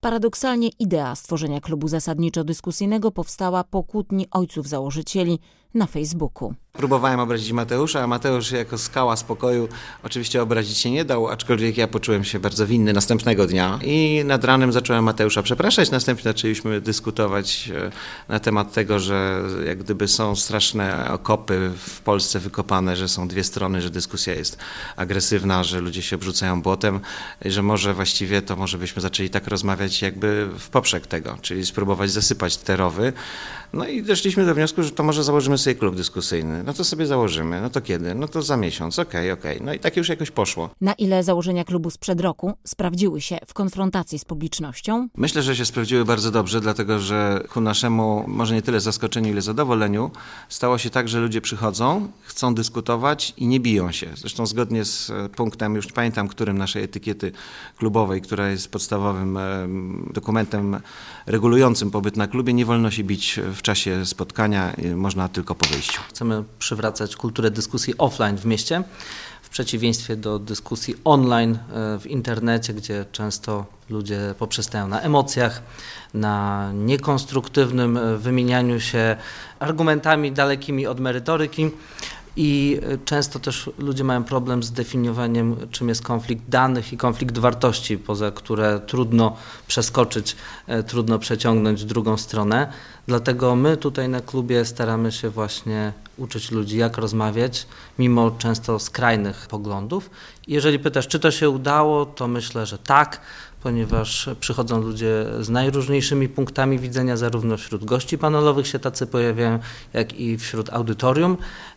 Paradoksalnie idea stworzenia klubu zasadniczo-dyskusyjnego powstała po kłótni ojców założycieli na Facebooku. Próbowałem obrazić Mateusza, a Mateusz jako skała spokoju oczywiście obrazić się nie dał, aczkolwiek ja poczułem się bardzo winny następnego dnia i nad ranem zacząłem Mateusza przepraszać. Następnie zaczęliśmy dyskutować na temat tego, że jak gdyby są straszne okopy w Polsce wykopane, że są dwie strony, że dyskusja jest agresywna, że ludzie się obrzucają błotem, że może byśmy zaczęli tak rozmawiać jakby w poprzek tego, czyli spróbować zasypać te rowy. No i doszliśmy do wniosku, że to może założymy sobie klub dyskusyjny. No to sobie założymy. No to kiedy? No to za miesiąc. Okej. No i tak już jakoś poszło. Na ile założenia klubu sprzed roku sprawdziły się w konfrontacji z publicznością? Myślę, że się sprawdziły bardzo dobrze, dlatego że ku naszemu, może nie tyle zaskoczeniu, ile zadowoleniu, stało się tak, że ludzie przychodzą, chcą dyskutować i nie biją się. Zresztą zgodnie z punktem, już nie pamiętam, którym naszej etykiety klubowej, która jest podstawowym dokumentem regulującym pobyt na klubie, nie wolno się bić w czasie spotkania, można tylko po wyjściu. Chcemy przywracać kulturę dyskusji offline w mieście, w przeciwieństwie do dyskusji online w internecie, gdzie często ludzie poprzestają na emocjach, na niekonstruktywnym wymienianiu się argumentami dalekimi od merytoryki. I często też ludzie mają problem z definiowaniem, czym jest konflikt danych i konflikt wartości, poza które trudno przeskoczyć, trudno przeciągnąć drugą stronę. Dlatego my tutaj na klubie staramy się właśnie uczyć ludzi, jak rozmawiać, mimo często skrajnych poglądów. Jeżeli pytasz, czy to się udało, to myślę, że tak, ponieważ przychodzą ludzie z najróżniejszymi punktami widzenia, zarówno wśród gości panelowych się tacy pojawiają, jak i wśród audytorium.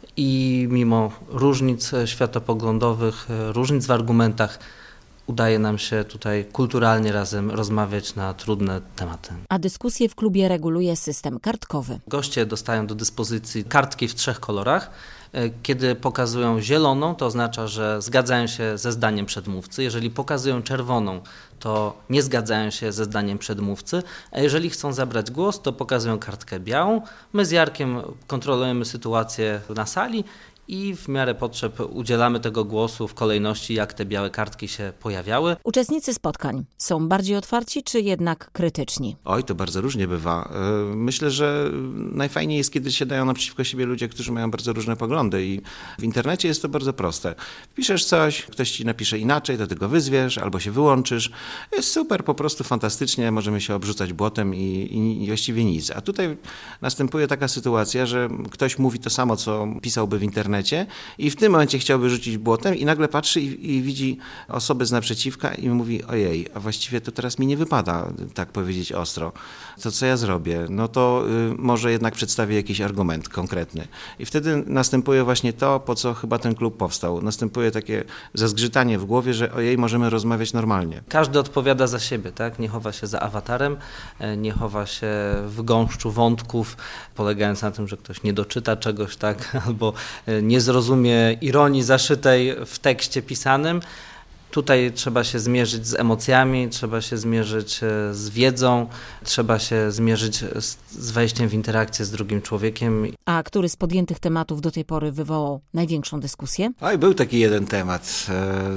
I mimo różnic światopoglądowych, różnic w argumentach, udaje nam się tutaj kulturalnie razem rozmawiać na trudne tematy. A dyskusję w klubie reguluje system kartkowy. Goście dostają do dyspozycji kartki w 3 kolorach. Kiedy pokazują zieloną, to oznacza, że zgadzają się ze zdaniem przedmówcy. Jeżeli pokazują czerwoną, to nie zgadzają się ze zdaniem przedmówcy. A jeżeli chcą zabrać głos, to pokazują kartkę białą. My z Jarkiem kontrolujemy sytuację na sali i w miarę potrzeb udzielamy tego głosu w kolejności, jak te białe kartki się pojawiały. Uczestnicy spotkań są bardziej otwarci, czy jednak krytyczni? Oj, to bardzo różnie bywa. Myślę, że najfajniej jest, kiedy siadają naprzeciwko siebie ludzie, którzy mają bardzo różne poglądy i w internecie jest to bardzo proste. Wpiszesz coś, ktoś ci napisze inaczej, to ty go wyzwiesz albo się wyłączysz. Jest super, po prostu fantastycznie, możemy się obrzucać błotem i właściwie nic. A tutaj następuje taka sytuacja, że ktoś mówi to samo, co pisałby w internecie i w tym momencie chciałby rzucić błotem i nagle patrzy i widzi osobę z naprzeciwka i mówi: ojej, a właściwie to teraz mi nie wypada tak powiedzieć ostro. To co ja zrobię? No to może jednak przedstawię jakiś argument konkretny. I wtedy następuje właśnie to, po co chyba ten klub powstał. Następuje takie zazgrzytanie w głowie, że ojej, możemy rozmawiać normalnie. Każdy odpowiada za siebie, tak? Nie chowa się za awatarem, nie chowa się w gąszczu wątków, polegając na tym, że ktoś nie doczyta czegoś, tak? Albo nie zrozumie ironii zaszytej w tekście pisanym. Tutaj trzeba się zmierzyć z emocjami, trzeba się zmierzyć z wiedzą, trzeba się zmierzyć z wejściem w interakcję z drugim człowiekiem. A który z podjętych tematów do tej pory wywołał największą dyskusję? Oj, był taki jeden temat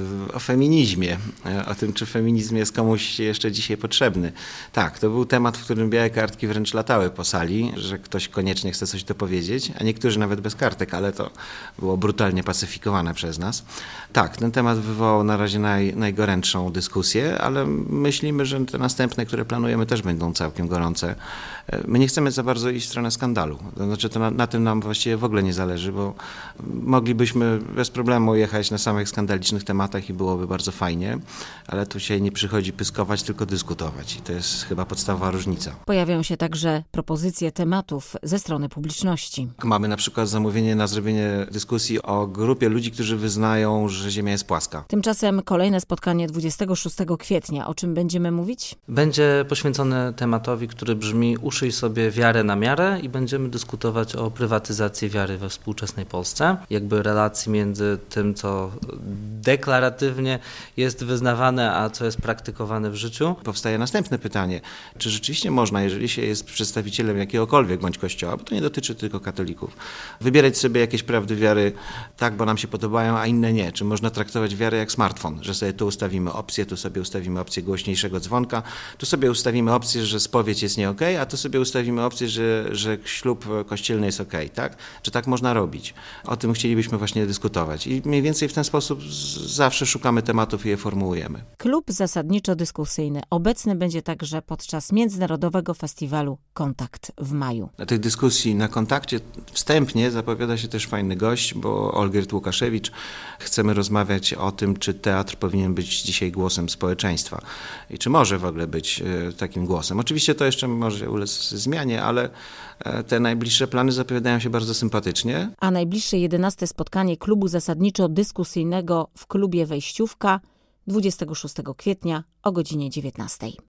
o feminizmie, o tym, czy feminizm jest komuś jeszcze dzisiaj potrzebny. Tak, to był temat, w którym białe kartki wręcz latały po sali, że ktoś koniecznie chce coś dopowiedzieć, a niektórzy nawet bez kartek, ale to było brutalnie pacyfikowane przez nas. Tak, ten temat wywołał na razie najgorętszą dyskusję, ale myślimy, że te następne, które planujemy, też będą całkiem gorące. My nie chcemy za bardzo iść w stronę skandalu. To znaczy, to na tym nam właściwie w ogóle nie zależy, bo moglibyśmy bez problemu jechać na samych skandalicznych tematach i byłoby bardzo fajnie, ale tu się nie przychodzi pyskować, tylko dyskutować i to jest chyba podstawowa różnica. Pojawiają się także propozycje tematów ze strony publiczności. Mamy na przykład zamówienie na zrobienie dyskusji o grupie ludzi, którzy wyznają, że Ziemia jest płaska. Tymczasem kolejne spotkanie 26 kwietnia. O czym będziemy mówić? Będzie poświęcone tematowi, który brzmi: uszyj sobie wiarę na miarę, i będziemy dyskutować o prywatyzacji wiary we współczesnej Polsce. Jakby relacji między tym, co deklaratywnie jest wyznawane, a co jest praktykowane w życiu. Powstaje następne pytanie. Czy rzeczywiście można, jeżeli się jest przedstawicielem jakiegokolwiek bądź kościoła, bo to nie dotyczy tylko katolików, wybierać sobie jakieś prawdy wiary tak, bo nam się podobają, a inne nie? Czy można traktować wiarę jak smartfon, że sobie tu ustawimy opcję, tu sobie ustawimy opcję głośniejszego dzwonka, tu sobie ustawimy opcję, że spowiedź jest nie okej, a tu sobie ustawimy opcję, że ślub kościelny jest okej, tak? Czy tak można robić? O tym chcielibyśmy właśnie dyskutować i mniej więcej w ten sposób zawsze szukamy tematów i je formułujemy. Klub zasadniczo-dyskusyjny obecny będzie także podczas Międzynarodowego Festiwalu Kontakt w maju. Na tej dyskusji na Kontakcie wstępnie zapowiada się też fajny gość, bo Olgierd Łukaszewicz. Chcemy rozmawiać o tym, czy teatr powinien być dzisiaj głosem społeczeństwa i czy może w ogóle być takim głosem. Oczywiście to jeszcze może ulec zmianie, ale te najbliższe plany zapowiadają się bardzo sympatycznie. A najbliższe 11. spotkanie klubu zasadniczo-dyskusyjnego w klubie Wejściówka 26 kwietnia o godzinie 19.